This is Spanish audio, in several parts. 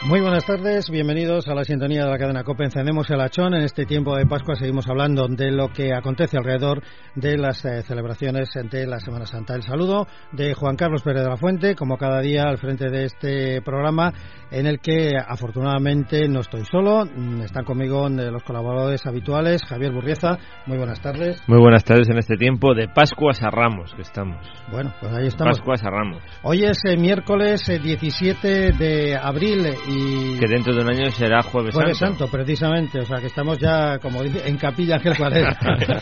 Muy buenas tardes, bienvenidos a la sintonía de la cadena COPE. Encendemos el hachón. En este tiempo de Pascua seguimos hablando de lo que acontece alrededor de las celebraciones de la Semana Santa. El saludo de Juan Carlos Pérez de la Fuente, como cada día al frente de este programa, en el que afortunadamente no estoy solo. Están conmigo los colaboradores habituales. Javier Burrieza, muy buenas tardes. Muy buenas tardes en este tiempo de Pascuas a Ramos que estamos. Bueno, pues ahí estamos. Pascuas a Ramos. Hoy es miércoles 17 de abril y... que dentro de un año será Jueves Santo, precisamente. O sea, que estamos ya, como dice, en Capilla Ángel Cuaresma.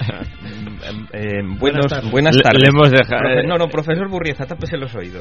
Buenas tardes. Le hemos dejado... No, profesor Burrieza, tápese los oídos.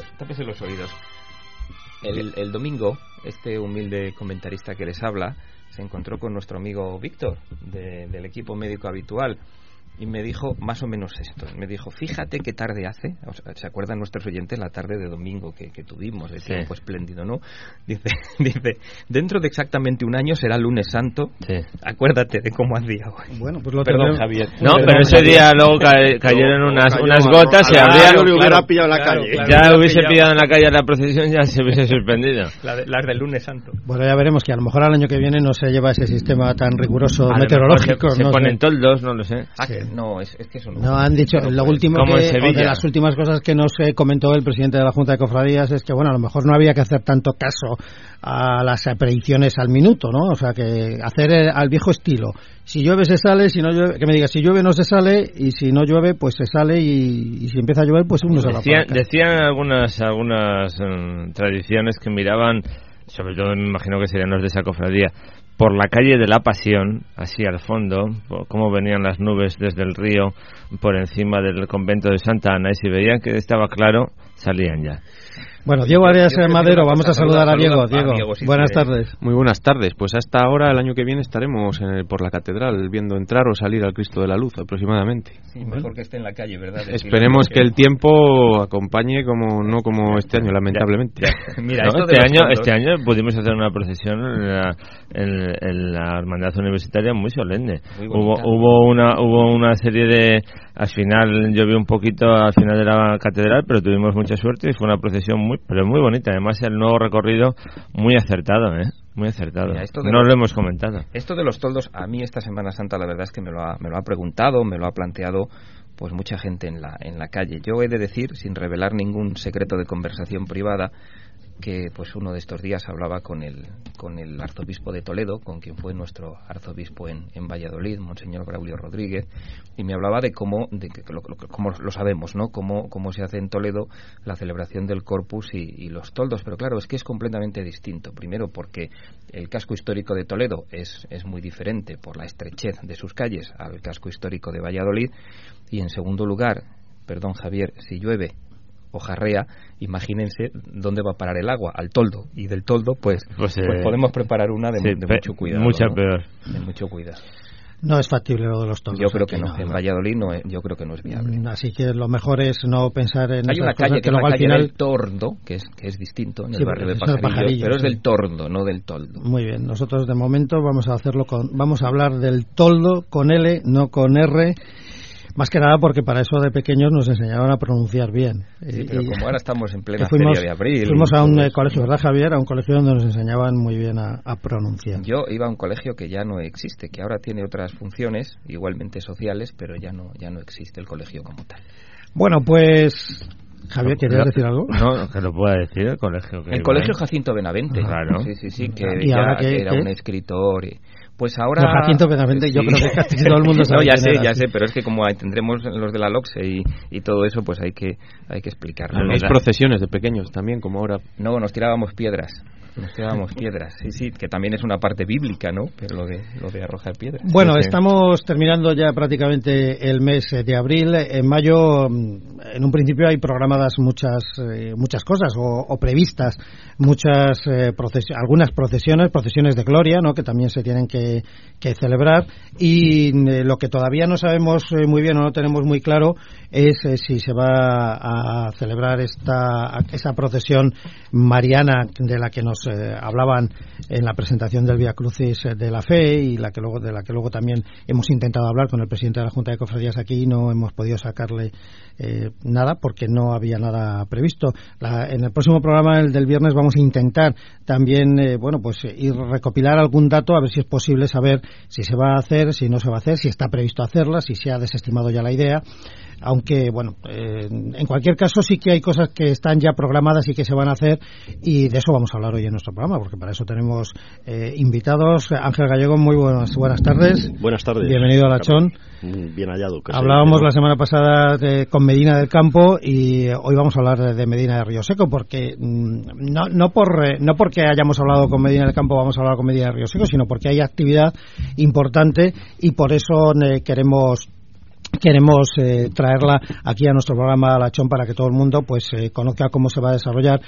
El domingo, este humilde comentarista que les habla se encontró con nuestro amigo Víctor, del equipo médico habitual, y me dijo más o menos esto. Me dijo, fíjate qué tarde hace. O sea, ¿se acuerdan nuestros oyentes la tarde de domingo que tuvimos? De tiempo espléndido, ¿no? Dice, dentro de exactamente un año será Lunes Santo. Sí. Acuérdate de cómo hacía hoy. Bueno, pues lo Perdón, Javier. No, pero ese día luego cayeron unas gotas y habría... hubiera pillado en la calle. Ya hubiese pillado en la calle la procesión, ya se hubiese suspendido. Las del Lunes Santo. Bueno, ya veremos que a lo mejor al año que viene no se lleva ese sistema tan riguroso meteorológico. Se ponen toldos, no lo sé. No, es que eso no. No, han dicho, lo último de las últimas cosas que nos comentó el presidente de la Junta de Cofradías es que, bueno, a lo mejor no había que hacer tanto caso a las predicciones al minuto, ¿no? O sea, que hacer al viejo estilo. Si llueve se sale, si no llueve, que me diga, si llueve no se sale, y si no llueve pues se sale, y si empieza a llover pues uno se va a parar. Decían algunas tradiciones que miraban, sobre todo me imagino que serían los de esa cofradía, por la calle de la Pasión, así al fondo, cómo venían las nubes desde el río por encima del convento de Santa Ana, y si veían que estaba claro, salían ya. Bueno, Diego Arias Madero, vamos a saludar a Diego. Diego, buenas tardes. Muy buenas tardes. Pues hasta ahora, el año que viene, estaremos por la catedral viendo entrar o salir al Cristo de la Luz, aproximadamente. Sí, mejor que esté en la calle, ¿verdad? Esperemos que el tiempo acompañe, no como este año, lamentablemente. Mira, no, este año pudimos hacer una procesión en la Hermandad Universitaria muy solemne. Muy hubo una serie de... Al final llovió un poquito al final de la catedral, pero tuvimos mucha suerte y fue una procesión muy bonita. Además, el nuevo recorrido muy acertado, muy acertado. Mira, no lo hemos comentado. Esto de los toldos, a mí esta Semana Santa la verdad es que me lo ha preguntado, me lo ha planteado pues mucha gente en la calle. Yo he de decir, sin revelar ningún secreto de conversación privada, que pues uno de estos días hablaba con el arzobispo de Toledo, con quien fue nuestro arzobispo en Valladolid, Monseñor Braulio Rodríguez, y me hablaba de cómo lo sabemos, ¿no? Cómo se hace en Toledo la celebración del Corpus y los toldos, pero claro, es que es completamente distinto. Primero porque el casco histórico de Toledo es muy diferente por la estrechez de sus calles al casco histórico de Valladolid, y en segundo lugar, perdón Javier, si llueve o jarrea, imagínense dónde va a parar el agua, al toldo, y del toldo pues podemos preparar una de mucho cuidado. Mucha peor. De mucho cuidado. No es factible lo de los toldos. Yo creo que no. En Valladolid yo creo que no es viable. Así que lo mejor es no pensar en hay una calle que es la calle del Tordo, que es distinto, en el barrio de Pajarillos, pero es del Tordo, no del toldo. Muy bien, nosotros de momento vamos a hablar del toldo con L, no con R. Más que nada porque para eso de pequeños nos enseñaban a pronunciar bien. Sí, pero como ahora estamos en plena feria de abril... Fuimos a un colegio, ¿verdad, Javier? A un colegio donde nos enseñaban muy bien a pronunciar. Yo iba a un colegio que ya no existe, que ahora tiene otras funciones, igualmente sociales, pero ya no existe el colegio como tal. Bueno, pues... Javier, ¿querías decir algo? No, que lo pueda decir el colegio. El colegio Jacinto Benavente. Claro. Sí, que era un escritor... Pues ahora... No, Jacinto Benavente, yo creo que casi todo el mundo sabe. No, ya sé, pero es que como tendremos los de la LOCSE y todo eso, pues hay que explicarlo. Hay procesiones de pequeños también, como ahora. No, nos tirábamos piedras, sí, que también es una parte bíblica, ¿no? Pero lo de arrojar piedras. Bueno, estamos terminando ya prácticamente el mes de abril. En mayo, en un principio hay programadas muchas cosas o previstas muchas algunas procesiones de gloria, ¿no? Que también se tienen que que celebrar, y lo que todavía no sabemos muy bien o no tenemos muy claro es si se va a celebrar esa procesión mariana de la que nos hablaban en la presentación del Vía Crucis de la Fe, y de la que luego también hemos intentado hablar con el presidente de la Junta de Cofradías aquí, y no hemos podido sacarle nada porque no había nada previsto. En el próximo programa, el del viernes, vamos a intentar también ir recopilar algún dato, a ver si es posible saber si se va a hacer, si no se va a hacer, si está previsto hacerla, si se ha desestimado ya la idea. Aunque, en cualquier caso sí que hay cosas que están ya programadas y que se van a hacer, y de eso vamos a hablar hoy en nuestro programa, porque para eso tenemos invitados. Ángel Gallego, muy buenas tardes. Buenas tardes. Bienvenido a Lachón. Bien hallado. Hablábamos la semana pasada con Medina del Campo, y hoy vamos a hablar de Medina de Río Seco, porque no porque hayamos hablado con Medina del Campo vamos a hablar con Medina de Río Seco, sino porque hay actividad importante, y por eso queremos traerla aquí a nuestro programa Lachón, para que todo el mundo conozca cómo se va a desarrollar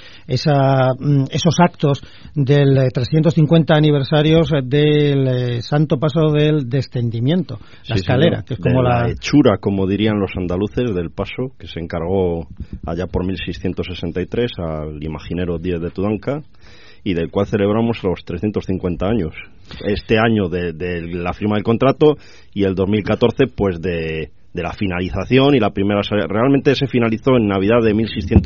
esos actos del 350 aniversarios del Santo Paso del Descendimiento, la escalera, señor, que es como la hechura, como dirían los andaluces, del paso que se encargó allá por 1663 al imaginero Díez de Tudanca, y del cual celebramos los 350 años. Este año de la firma del contrato, y el 2014 pues de la finalización, y la primera salida. Realmente se finalizó en Navidad de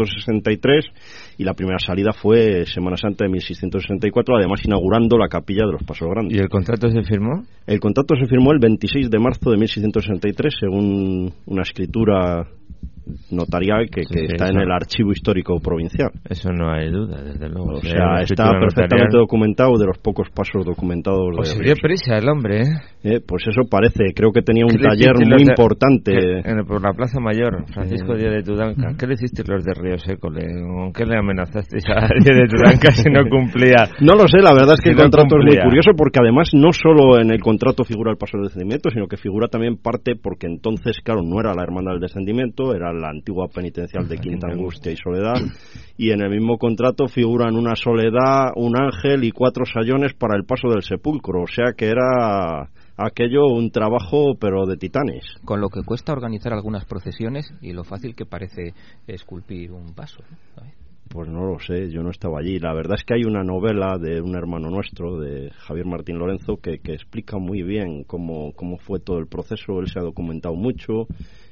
1663, y la primera salida fue Semana Santa de 1664, además inaugurando la capilla de los Pasos Grandes. ¿Y el contrato se firmó? El contrato se firmó el 26 de marzo de 1663, según una escritura notarial que está en el archivo histórico provincial. Eso no hay duda, desde luego. O sea, está perfectamente documentado, de los pocos pasos documentados. Pues se dio prisa el hombre, pues eso parece. Creo que tenía un taller muy importante. Por la Plaza Mayor, Francisco Díez de Tudanca. ¿Qué le hiciste los de Río Seco? ¿Con qué le amenazasteis a Díez de Tudanca si no cumplía? No lo sé, la verdad es que el contrato es muy curioso, porque además no solo en el contrato figura el paso del descendimiento, sino que figura también parte, porque entonces, claro, no era la Hermandad del Descendimiento, era la antigua penitencial de Quinta Angustia y Soledad, y en el mismo contrato figuran una soledad, un ángel y 4 sayones para el paso del sepulcro, o sea que era aquello un trabajo pero de titanes. Con lo que cuesta organizar algunas procesiones y lo fácil que parece esculpir un paso, ¿no? Pues no lo sé, yo no estaba allí. La verdad es que hay una novela de un hermano nuestro, de Javier Martín Lorenzo, que explica muy bien cómo fue todo el proceso. Él se ha documentado mucho,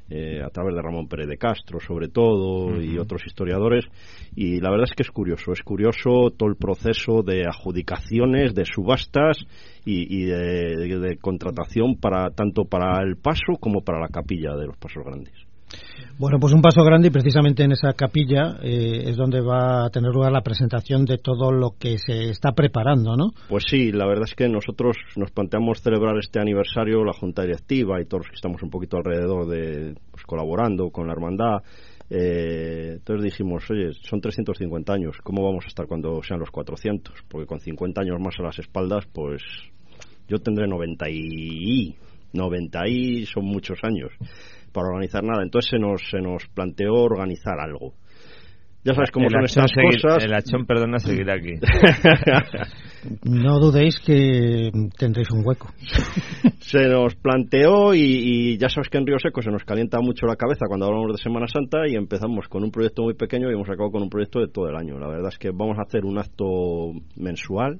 a través de Ramón Pérez de Castro sobre todo, y otros historiadores, y la verdad es que es curioso todo el proceso de adjudicaciones, de subastas y de contratación tanto para el paso como para la capilla de los Pasos Grandes. Bueno, pues un paso grande, y precisamente en esa capilla es donde va a tener lugar la presentación de todo lo que se está preparando, ¿no? Pues sí, la verdad es que nosotros nos planteamos celebrar este aniversario, la Junta Directiva y todos los que estamos un poquito alrededor colaborando con la hermandad. Entonces dijimos, oye, son 350 años, ¿cómo vamos a estar cuando sean los 400? Porque con 50 años más a las espaldas, pues yo tendré 90 y son muchos años para organizar nada. Entonces se nos planteó organizar algo. Ya sabes cómo son estas cosas. El Lachón, perdona, seguirá aquí. No dudéis que tendréis un hueco. Se nos planteó, y ya sabes que en Río Seco se nos calienta mucho la cabeza cuando hablamos de Semana Santa, y empezamos con un proyecto muy pequeño y hemos acabado con un proyecto de todo el año. La verdad es que vamos a hacer un acto mensual.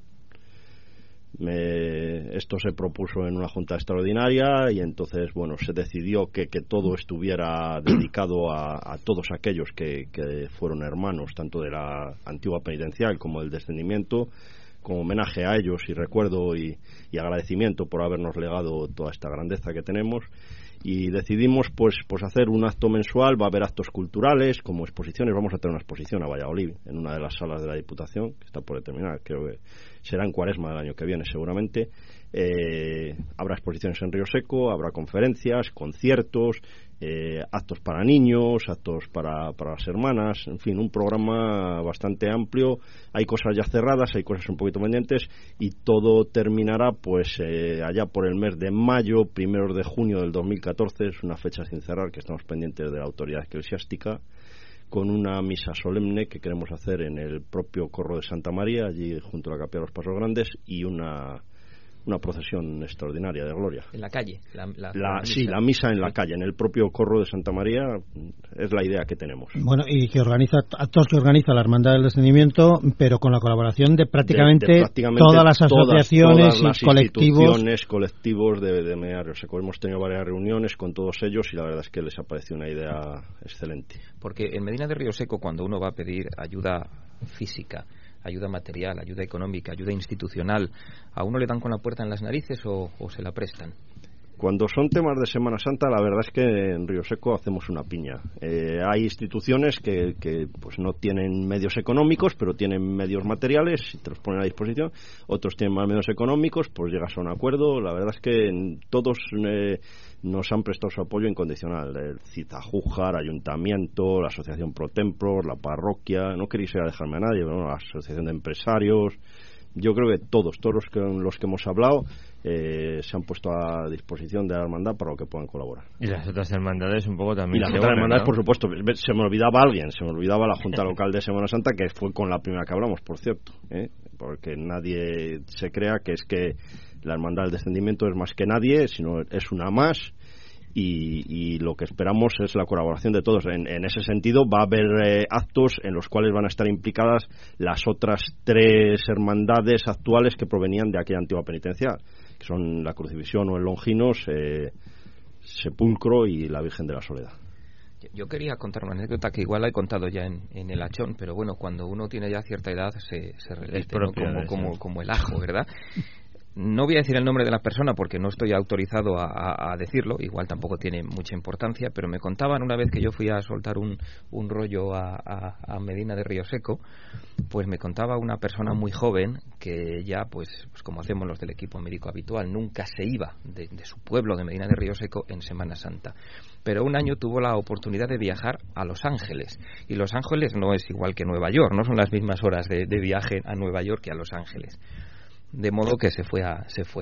Esto se propuso en una junta extraordinaria, y entonces se decidió que todo estuviera dedicado a todos aquellos que fueron hermanos tanto de la antigua penitencial como del descendimiento, como homenaje a ellos y recuerdo y agradecimiento por habernos legado toda esta grandeza que tenemos. Y decidimos pues hacer un acto mensual. Va a haber actos culturales como exposiciones. Vamos a tener una exposición a Valladolid en una de las salas de la Diputación, que está por determinar, creo que será en Cuaresma del año que viene seguramente. Habrá exposiciones en Río Seco, habrá conferencias, conciertos, actos para niños, actos para las hermanas, en fin, un programa bastante amplio. Hay cosas ya cerradas, hay cosas un poquito pendientes, y todo terminará allá por el mes de mayo, 1 de junio del 2014, es una fecha sin cerrar que estamos pendientes de la autoridad eclesiástica, con una misa solemne que queremos hacer en el propio Corro de Santa María, allí junto a la Capilla de los Pasos Grandes, y una una procesión extraordinaria de gloria. En la calle. La misa en la calle, en el propio corro de Santa María, es la idea que tenemos. Bueno, y que organiza actos que organiza la Hermandad del Descendimiento, pero con la colaboración de prácticamente todas las asociaciones todas las y colectivos de Medina de Rioseco. Hemos tenido varias reuniones con todos ellos y la verdad es que les ha parecido una idea excelente. Porque en Medina de Rioseco, cuando uno va a pedir ayuda física, ayuda material, ayuda económica, ayuda institucional, ¿a uno le dan con la puerta en las narices o se la prestan? Cuando son temas de Semana Santa, la verdad es que en Rioseco hacemos una piña. Hay instituciones que pues no tienen medios económicos, pero tienen medios materiales y te los ponen a disposición. Otros tienen más medios económicos, pues llegas a un acuerdo. La verdad es que todos nos han prestado su apoyo incondicional. El Citajújar, Ayuntamiento, la Asociación Pro Templos, la parroquia, no queréis dejarme a nadie, pero la Asociación de Empresarios. Yo creo que todos los que hemos hablado se han puesto a disposición de la hermandad para lo que puedan colaborar. Y las otras hermandades un poco también. Y las otras hermandades, ¿no? Por supuesto. Se me olvidaba la Junta Local de Semana Santa, que fue con la primera que hablamos, por cierto, porque nadie se crea que es que la Hermandad del Descendimiento es más que nadie, sino es una más. Y lo que esperamos es la colaboración de todos. En ese sentido va a haber actos en los cuales van a estar implicadas las otras 3 hermandades actuales que provenían de aquella antigua penitencia, que son la Crucifixión o el Longinos, Sepulcro y la Virgen de la Soledad. Yo quería contar una anécdota que igual la he contado ya en el Achón, pero bueno, cuando uno tiene ya cierta edad se repite, ¿no? como el ajo, ¿verdad? No voy a decir el nombre de la persona porque no estoy autorizado a decirlo, igual tampoco tiene mucha importancia, pero me contaban una vez que yo fui a soltar un rollo a Medina de Rioseco, pues me contaba una persona muy joven que ya, pues como hacemos los del equipo médico habitual, nunca se iba de su pueblo de Medina de Rioseco en Semana Santa. Pero un año tuvo la oportunidad de viajar a Los Ángeles, y Los Ángeles no es igual que Nueva York, no son las mismas horas de viaje a Nueva York que a Los Ángeles. De modo que se fue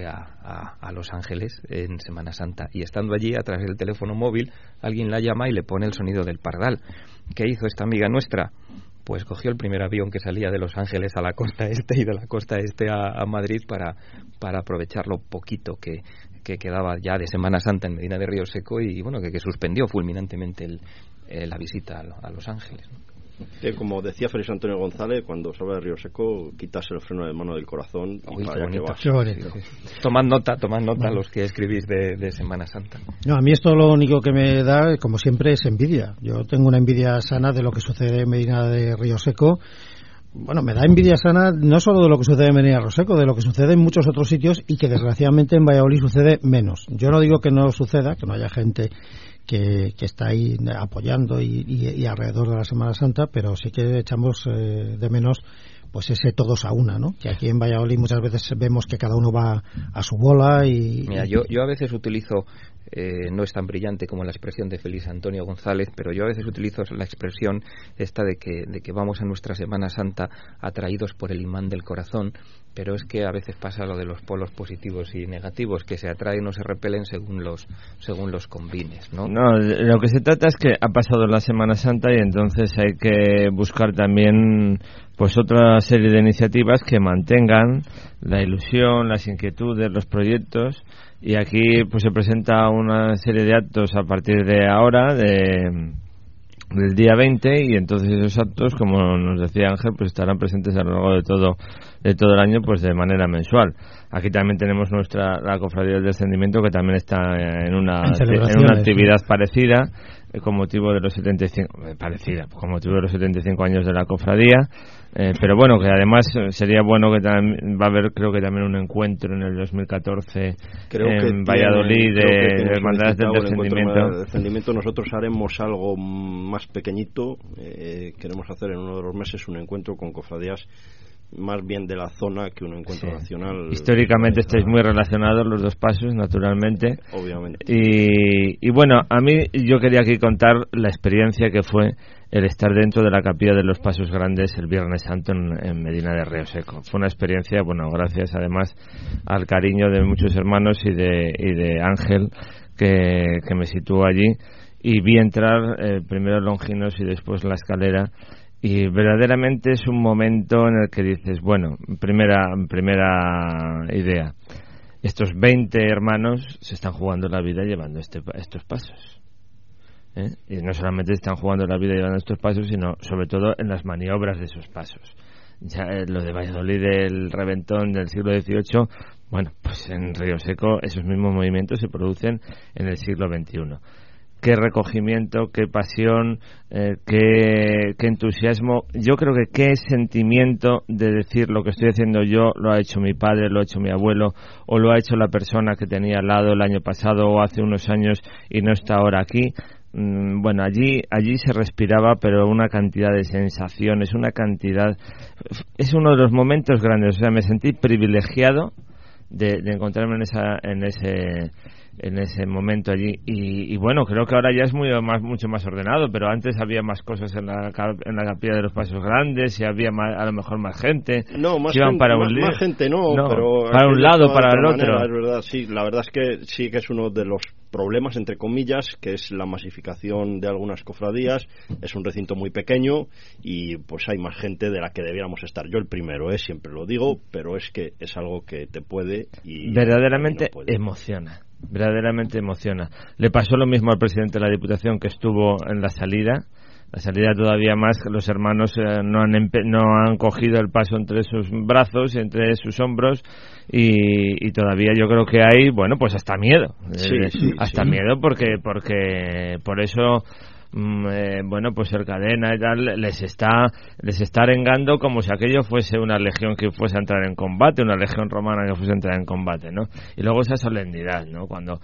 a Los Ángeles en Semana Santa, y estando allí, a través del teléfono móvil, alguien la llama y le pone el sonido del pardal. ¿Qué hizo esta amiga nuestra? Pues cogió el primer avión que salía de Los Ángeles a la costa este y de la costa este a Madrid para aprovechar lo poquito que quedaba ya de Semana Santa en Medina de Rioseco, y bueno, que suspendió fulminantemente la visita a Los Ángeles, ¿no? Como decía Félix Antonio González, cuando se habla de Rioseco, quitas el freno de mano del corazón y para allá que vas. Qué bonito. Tomad nota los que escribís de Semana Santa. No, a mí esto lo único que me da, como siempre, es envidia. Yo tengo una envidia sana de lo que sucede en Medina de Rioseco. Bueno, me da envidia sana no solo de lo que sucede en Medina de Rioseco, de lo que sucede en muchos otros sitios y que desgraciadamente en Valladolid sucede menos. Yo no digo que no suceda, que no haya gente que está ahí apoyando y alrededor de la Semana Santa, pero sí que echamos de menos pues ese todos a una, ¿no? Que aquí en Valladolid muchas veces vemos que cada uno va a su bola y... Mira, yo a veces utilizo, no es tan brillante como la expresión de Félix Antonio González, pero yo a veces utilizo la expresión esta de que vamos a nuestra Semana Santa atraídos por el imán del corazón, pero es que a veces pasa lo de los polos positivos y negativos, que se atraen o se repelen según los convines, ¿no? No, lo que se trata es que ha pasado la Semana Santa y entonces hay que buscar también pues otra serie de iniciativas que mantengan la ilusión, las inquietudes, los proyectos, y aquí pues se presenta una serie de actos a partir de ahora, del día 20, y entonces esos actos, como nos decía Ángel, pues estarán presentes a lo largo de todo el año, pues de manera mensual. Aquí también tenemos la Cofradía del Descendimiento, que también está en una actividad parecida, con motivo de los 75 años de la cofradía, pero bueno, que además sería bueno que va a haber, creo que también un encuentro en el 2014 en Valladolid de Hermandades del Descendimiento. Nosotros haremos algo más pequeñito, queremos hacer en uno de los meses un encuentro con cofradías más bien de la zona que un encuentro nacional. Históricamente estáis muy relacionados los dos pasos, naturalmente. Obviamente. Y bueno, a mí yo quería aquí contar la experiencia que fue el estar dentro de la capilla de los Pasos Grandes el Viernes Santo en Medina de Rioseco. Fue una experiencia, bueno, gracias además al cariño de muchos hermanos y de Ángel que me situó allí, y vi entrar primero Longinos y después la escalera. Y verdaderamente es un momento en el que dices, bueno, primera idea, estos 20 hermanos se están jugando la vida llevando estos pasos. Y no solamente están jugando la vida llevando estos pasos, sino sobre todo en las maniobras de esos pasos. Ya lo de Valladolid del reventón del siglo XVIII, bueno, pues en Río Seco esos mismos movimientos se producen en el siglo XXI. Qué recogimiento, qué pasión, qué entusiasmo. Yo creo que qué sentimiento de decir lo que estoy haciendo yo lo ha hecho mi padre, lo ha hecho mi abuelo, o lo ha hecho la persona que tenía al lado el año pasado o hace unos años y no está ahora aquí. Bueno, allí se respiraba, pero una cantidad de sensaciones, una cantidad. Es uno de los momentos grandes. O sea, me sentí privilegiado de encontrarme en ese momento allí, y bueno, creo que ahora ya es mucho más ordenado, pero antes había más cosas en la capilla de los Pasos Grandes, y había a lo mejor más gente. No, más gente no, pero para un lado, para el otro. Manera, es verdad, sí, la verdad es que sí que es uno de los problemas, entre comillas, que es la masificación de algunas cofradías. Es un recinto muy pequeño y pues hay más gente de la que debiéramos estar. Yo el primero, siempre lo digo, pero es que es algo que te puede y verdaderamente no puede. Verdaderamente emociona. Le pasó lo mismo al presidente de la Diputación, que estuvo en la salida todavía más, que los hermanos no han cogido el paso entre sus brazos, entre sus hombros, y todavía yo creo que hay, bueno, pues hasta miedo. Miedo porque por eso bueno, pues el Cadena y tal les está arengando como si aquello fuese una legión que fuese a entrar en combate, una legión romana que fuese a entrar en combate, ¿no? Y luego esa solemnidad, ¿no? Cuando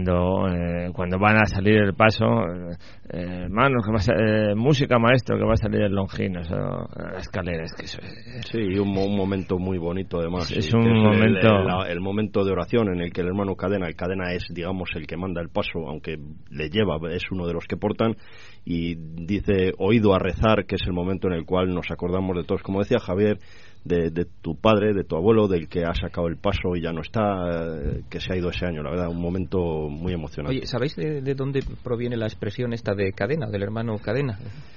van a salir el paso, hermanos, música, maestro, que va a salir el Longinos, la escalera, es que eso es... Sí, un momento muy bonito además. Es un momento... El momento de oración en el que el hermano Cadena es, digamos, el que manda el paso, aunque le lleva, es uno de los que portan, y dice oído a rezar, que es el momento en el cual nos acordamos de todos, como decía Javier, de tu padre, de tu abuelo, del que ha sacado el paso y ya no está, que se ha ido ese año. La verdad, un momento muy emocionante. Oye, ¿sabéis de dónde proviene la expresión esta de Cadena, del hermano Cadena?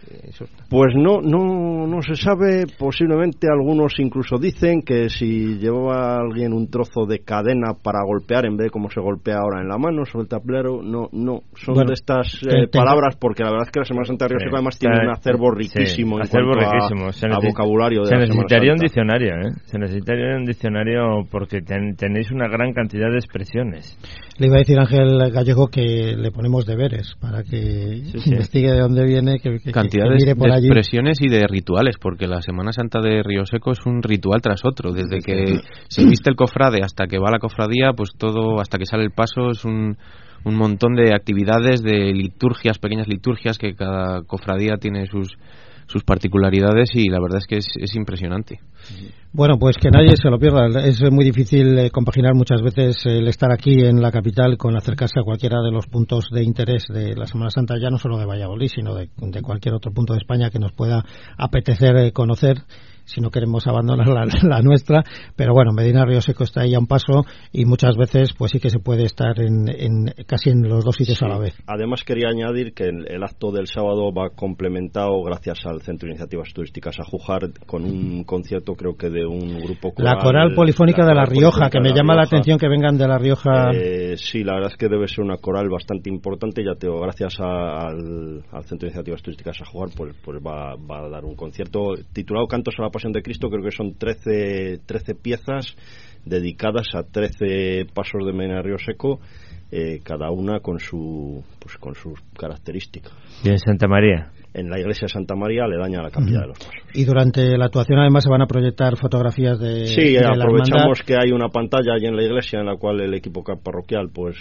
Pues no se sabe. Posiblemente algunos incluso dicen que si llevaba alguien un trozo de cadena para golpear en vez de como se golpea ahora en la mano sobre el tablero, no son de estas palabras, porque la verdad es que la Semana Santa de Río Seco además tiene un acervo riquísimo en cuanto a vocabulario de la Semana Santa. Se necesitaría un diccionario, porque tenéis una gran cantidad de expresiones. Le iba a decir Ángel Gallego que le ponemos deberes para que investigue de dónde viene, que mire por allí. De expresiones y de rituales, porque la Semana Santa de Río Seco es un ritual tras otro. Desde que se viste el cofrade hasta que va a la cofradía, pues todo, hasta que sale el paso, es un montón de actividades, de liturgias, pequeñas liturgias, que cada cofradía tiene sus particularidades, y la verdad es que es impresionante. Bueno, pues que nadie se lo pierda. Es muy difícil compaginar muchas veces el estar aquí en la capital con acercarse a cualquiera de los puntos de interés de la Semana Santa, ya no solo de Valladolid, sino de cualquier otro punto de España que nos pueda apetecer conocer, si no queremos abandonar la nuestra. Pero bueno, Medina Río Seco está ahí a un paso, y muchas veces pues sí que se puede estar casi en los dos sitios a la vez. Además quería añadir que el acto del sábado va complementado gracias al Centro de Iniciativas Turísticas Ajújar, con un concierto, creo que de un grupo coral, la Coral Polifónica de La Rioja, que me llama la atención que vengan de La Rioja. Sí, la verdad es que debe ser una coral bastante importante. Ya te digo, gracias al Centro de Iniciativas Turísticas Ajújar, pues va a dar un concierto titulado Cantos a la Pasión de Cristo. Creo que son 13 piezas dedicadas a 13 pasos de Medina Río Seco, cada una con sus características. ¿Y en Santa María? En la iglesia de Santa María, aledaña a la capilla de los Pasos. Y durante la actuación además se van a proyectar fotografías de Sí, aprovechamos que hay una pantalla allí en la iglesia en la cual el equipo parroquial pues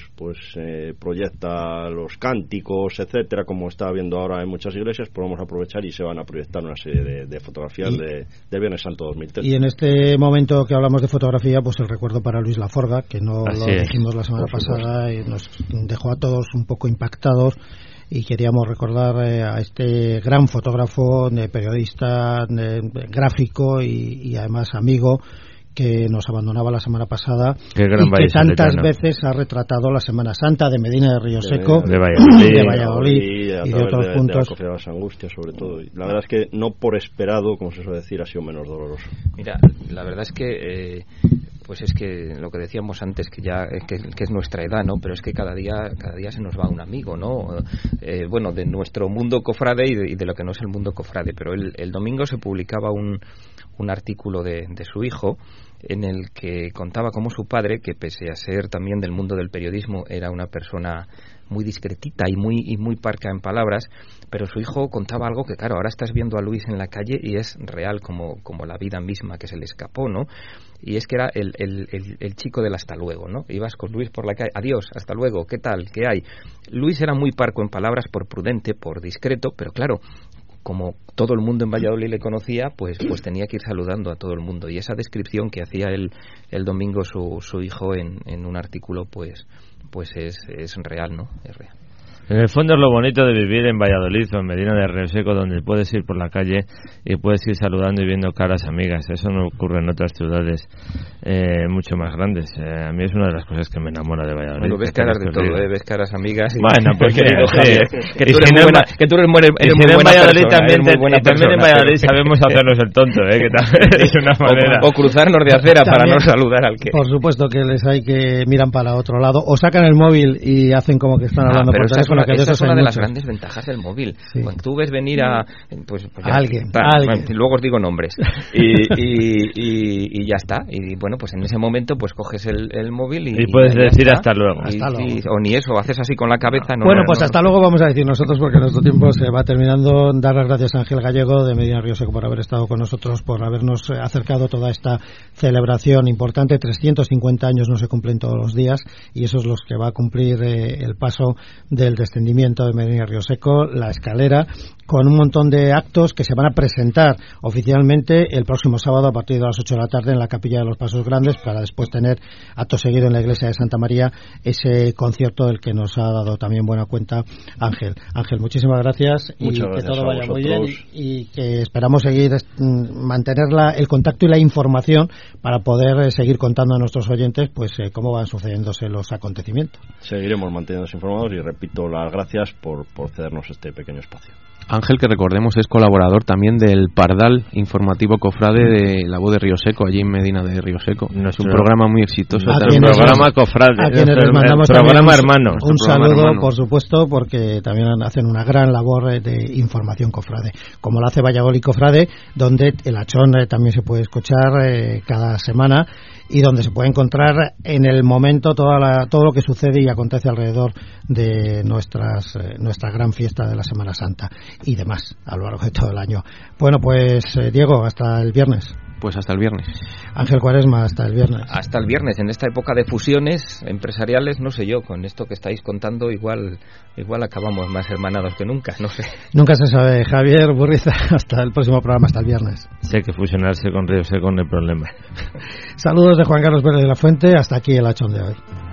proyecta los cánticos, etcétera, como está viendo ahora en muchas iglesias. Pues vamos a aprovechar y se van a proyectar una serie de fotografías del Viernes Santo 2013. Y en este momento que hablamos de fotografía, pues el recuerdo para Luis Laforga, que no lo dijimos la semana pasada y nos dejó a todos un poco impactados. Y queríamos recordar a este gran fotógrafo, periodista, gráfico y además amigo, que nos abandonaba la semana pasada, y que tantas veces ha retratado la Semana Santa de Medina de Río Seco, de Valladolid y de otros puntos. De las Angustias, sobre todo. Y la verdad es que no por esperado, como se suele decir, ha sido menos doloroso. Mira, la verdad es que pues es que lo que decíamos antes, que ya que es nuestra edad, ¿no? Pero es que cada día se nos va un amigo, ¿no? Bueno, de nuestro mundo cofrade y de lo que no es el mundo cofrade. Pero el domingo se publicaba un artículo de su hijo en el que contaba cómo su padre, que pese a ser también del mundo del periodismo, era una persona muy discretita y muy parca en palabras, pero su hijo contaba algo que, claro, ahora estás viendo a Luis en la calle y es real como la vida misma que se le escapó, ¿no? Y es que era el chico del hasta luego, ¿no? Ibas con Luis por la calle, adiós, hasta luego, ¿qué tal? ¿Qué hay? Luis era muy parco en palabras, por prudente, por discreto, pero claro, como todo el mundo en Valladolid le conocía, pues tenía que ir saludando a todo el mundo. Y esa descripción que hacía el domingo su hijo en un artículo, pues es real, ¿no? Es real. En el fondo es lo bonito de vivir en Valladolid o en Medina de Rioseco, donde puedes ir por la calle y puedes ir saludando y viendo caras amigas. Eso no ocurre en otras ciudades mucho más grandes. A mí es una de las cosas que me enamora de Valladolid. Bueno, ves caras de todo, ves caras amigas. Bueno, pues querido Javier, que tú eres muy buena persona. También en Valladolid sabemos hacernos el tonto, que también es una manera. O cruzarnos de acera para no saludar al que... Por supuesto que les hay que miran para otro lado o sacan el móvil y hacen como que están hablando por teléfono. Esa es una de las grandes ventajas del móvil. Sí. Cuando tú ves venir a alguien. Luego os digo nombres y ya está. Y bueno, pues en ese momento pues coges el móvil y puedes decir hasta luego. O ni eso, haces así con la cabeza. Bueno, pues hasta luego vamos a decir nosotros, porque nuestro tiempo se va terminando. Dar las gracias a Ángel Gallego de Medina Rioseco por haber estado con nosotros, por habernos acercado toda esta celebración importante. 350 años no se cumplen todos los días y eso es lo que va a cumplir el paso del descendimiento de Medina Rioseco, la escalera, con un montón de actos que se van a presentar oficialmente el próximo sábado a partir de las 8 de la tarde en la Capilla de los Pasos Grandes, para después tener acto seguido en la Iglesia de Santa María ese concierto del que nos ha dado también buena cuenta Ángel. Ángel, muchísimas gracias y que todo vaya muy bien y que esperamos seguir mantener el contacto y la información para poder seguir contando a nuestros oyentes pues cómo van sucediéndose los acontecimientos. Seguiremos manteniéndonos informados y repito las gracias por cedernos este pequeño espacio. Ángel, que recordemos es colaborador también del Pardal informativo cofrade de La Voz de Rioseco, allí en Medina de Rioseco. Es un programa muy exitoso. Un programa cofrade, a quienes les mandamos programa hermano. Un saludo, por supuesto, porque también hacen una gran labor de información cofrade, como lo hace Valladolid Cofrade, donde el Achón también se puede escuchar cada semana y donde se puede encontrar en el momento todo lo que sucede y acontece alrededor de nuestra gran fiesta de la Semana Santa y demás a lo largo de todo el año. Bueno, pues Diego, hasta el viernes. Pues hasta el viernes. Ángel Cuaresma, hasta el viernes. Hasta el viernes, en esta época de fusiones empresariales, no sé yo, con esto que estáis contando igual acabamos más hermanados que nunca, no sé. Nunca se sabe. Javier Burriza, hasta el próximo programa, hasta el viernes. Sé que fusionarse con Rioseco no hay problema. Saludos de Juan Carlos Pérez de la Fuente, hasta aquí el Achón de hoy.